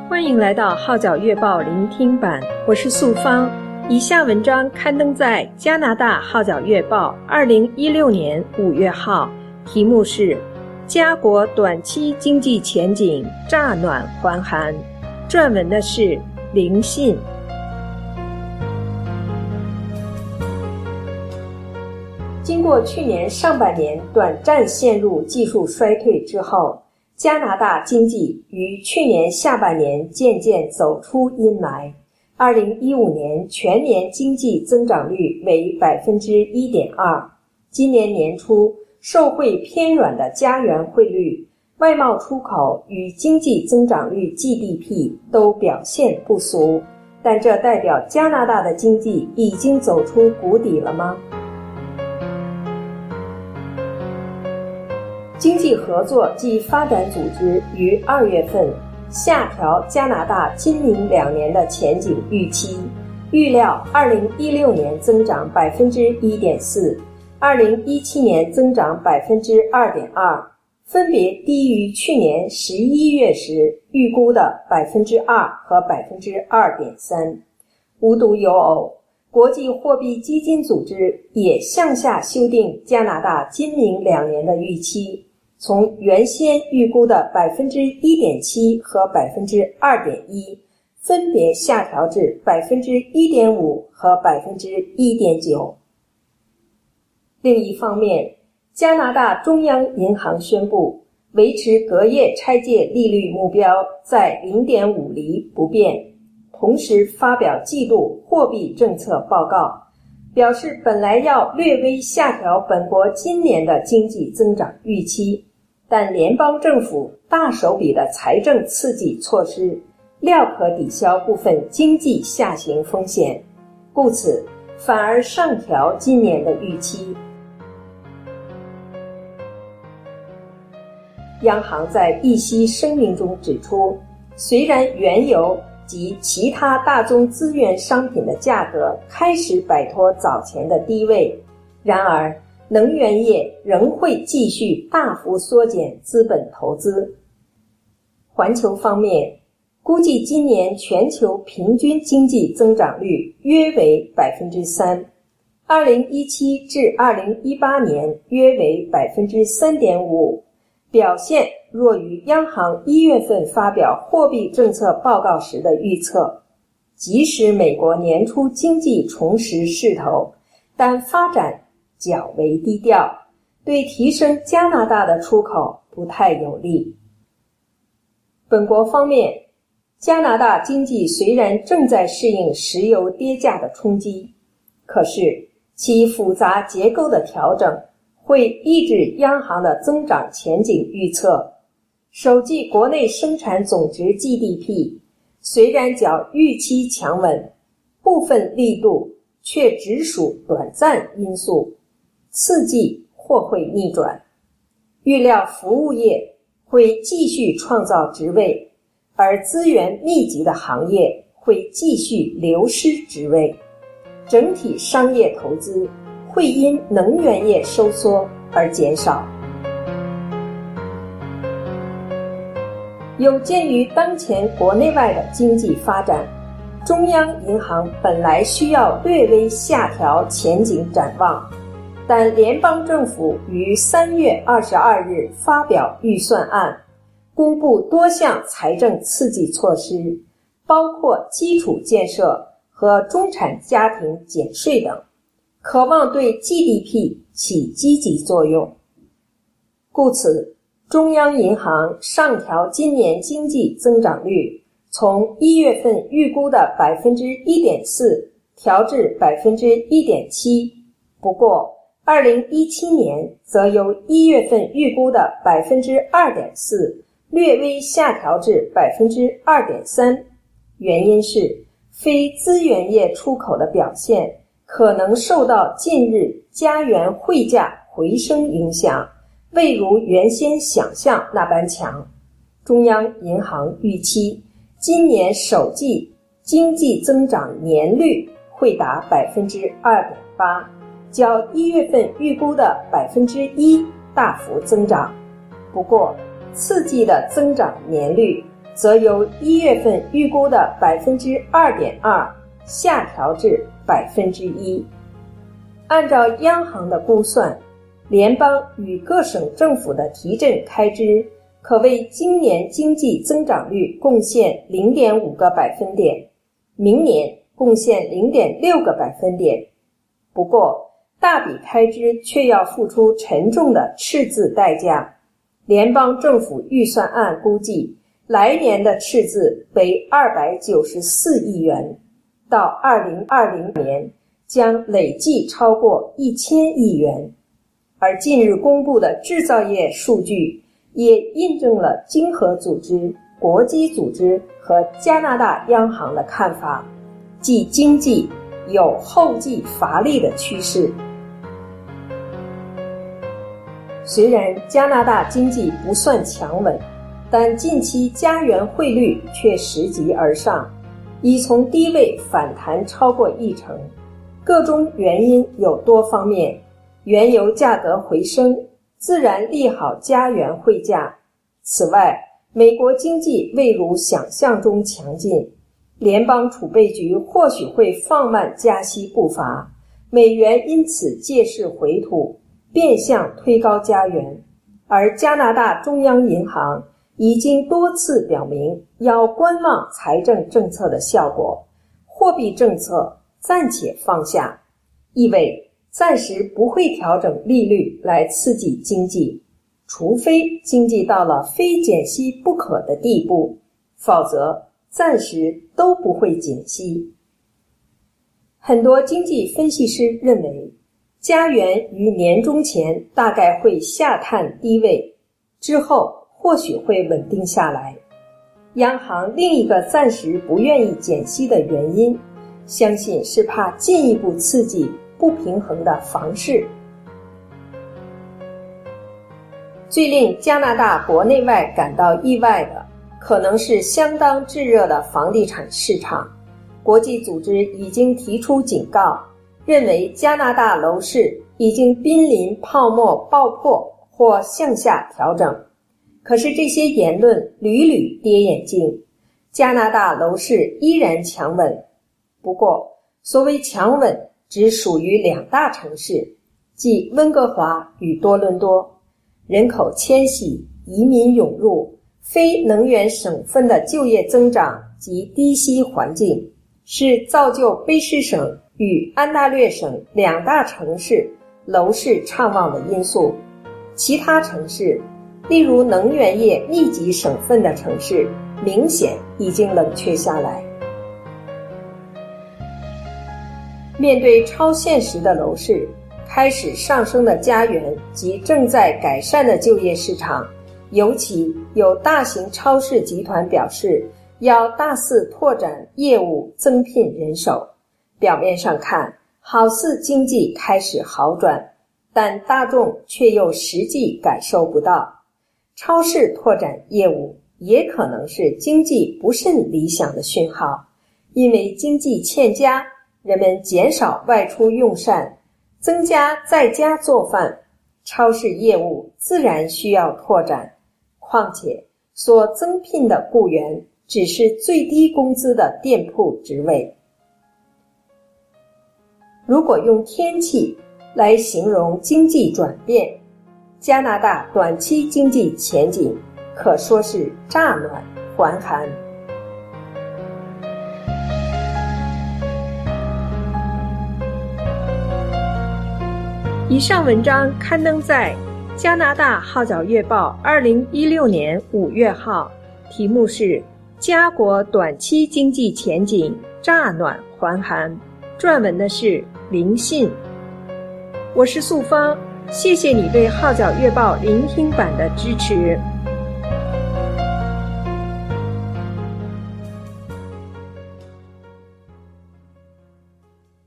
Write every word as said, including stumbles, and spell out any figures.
欢迎来到号角月报聆听版，我是素芳。以下文章刊登在加拿大号角月报二零一六年五月号，题目是加国短期经济前景乍暖还寒，撰文的是林信。经过去年上半年短暂陷入技术衰退之后，加拿大经济于去年下半年渐渐走出阴霾。二零一五年全年经济增长率为 百分之一点二， 今年年初受惠偏软的加元汇率，外贸出口与经济增长率 G D P 都表现不俗，但这代表加拿大的经济已经走出谷底了吗？经济合作暨发展组织于二月份下调加拿大今明两年的前景预期，预料二零一六年增长 百分之一点四， 二零一七年增长 百分之二点二， 分别低于去年十一月时预估的 百分之二 和 百分之二点三。 无独有偶，国际货币基金组织也向下修订加拿大今明两年的预期，从原先预估的 百分之一点七 和 百分之二点一 分别下调至 百分之一点五 和 百分之一点九。 另一方面，加拿大中央银行宣布维持隔夜拆借利率目标在 零点五 厘不变，同时发表季度货币政策报告，表示本来要略微下调本国今年的经济增长预期，但联邦政府大手笔的财政刺激措施料可抵消部分经济下行风险，故此反而上调今年的预期。央行在议息声明中指出，虽然原油及其他大宗资源商品的价格开始摆脱早前的低位，然而能源业仍会继续大幅缩减资本投资。环球方面，估计今年全球平均经济增长率约为 百分之三， 二零一七至二零一八年约为 百分之三点五， 表现弱于央行一月份发表货币政策报告时的预测。即使美国年初经济重拾势头，但发展较为低调，对提升加拿大的出口不太有利。本国方面，加拿大经济虽然正在适应石油跌价的冲击，可是其复杂结构的调整会抑制央行的增长前景预测。首季国内生产总值 G D P 虽然较预期强稳，部分力度却只属短暂因素，刺激或会逆转。预料服务业会继续创造职位，而资源密集的行业会继续流失职位。整体商业投资会因能源业收缩而减少。有鉴于当前国内外的经济发展，中央银行本来需要略微下调前景展望，但联邦政府于三月二十二日发表预算案，公布多项财政刺激措施，包括基础建设和中产家庭减税等，渴望对 G D P 起积极作用。故此，中央银行上调今年经济增长率，从一月份预估的 百分之一点四 调至 百分之一点七。不过二零一七年则由一月份预估的 百分之二点四 略微下调至 百分之二点三， 原因是非资源业出口的表现可能受到近日加元汇价回升影响，未如原先想象那般强。中央银行预期今年首季经济增长年率会达 百分之二点八，较一月份预估的 百分之一 大幅增长。不过，次季的增长年率则由一月份预估的百分之二点二下调至百分之一。按照央行的估算，联邦与各省政府的提振开支可为今年经济增长率贡献 零点五个百分点，明年贡献 零点六个百分点。不过，大笔开支却要付出沉重的赤字代价。联邦政府预算案估计，来年的赤字为二百九十四亿元，到二零二零年将累计超过一千亿元。而近日公布的制造业数据也印证了经合组织、国际组织和加拿大央行的看法，即经济有后继乏力的趋势。虽然加拿大经济不算强稳，但近期加元汇率却拾级而上，已从低位反弹超过一成。各种原因有多方面，原油价格回升，自然利好加元汇价。此外，美国经济未如想象中强劲，联邦储备局或许会放慢加息步伐，美元因此借势回吐，变相推高加元。而加拿大中央银行已经多次表明要观望财政政策的效果，货币政策暂且放下，意味暂时不会调整利率来刺激经济，除非经济到了非减息不可的地步，否则暂时都不会减息。很多经济分析师认为，加元于年中前大概会下探低位，之后或许会稳定下来。央行另一个暂时不愿意减息的原因，相信是怕进一步刺激不平衡的房市。最令加拿大国内外感到意外的，可能是相当炙热的房地产市场。国际组织已经提出警告，认为加拿大楼市已经濒临泡沫爆破或向下调整。可是这些言论屡屡跌眼镜，加拿大楼市依然强稳。不过，所谓强稳只属于两大城市，即温哥华与多伦多。人口迁徙、移民涌入、非能源省份的就业增长及低息环境，是造就卑诗省与安大略省两大城市楼市畅旺的因素。其他城市，例如能源业密集省份的城市，明显已经冷却下来。面对超现实的楼市，开始上升的加元及正在改善的就业市场，尤其有大型超市集团表示要大肆拓展业务，增聘人手。表面上看，好似经济开始好转，但大众却又实际感受不到。超市拓展业务也可能是经济不甚理想的讯号，因为经济欠佳，人们减少外出用膳，增加在家做饭，超市业务自然需要拓展。况且所增聘的雇员只是最低工资的店铺职位。如果用天气来形容经济转变，加拿大短期经济前景可说是乍暖还寒。以上文章刊登在加拿大号角月报二零一六年五月号，题目是加国短期经济前景乍暖还寒，撰文的是林信。我是素芳，谢谢你对号角月报聆听版的支持。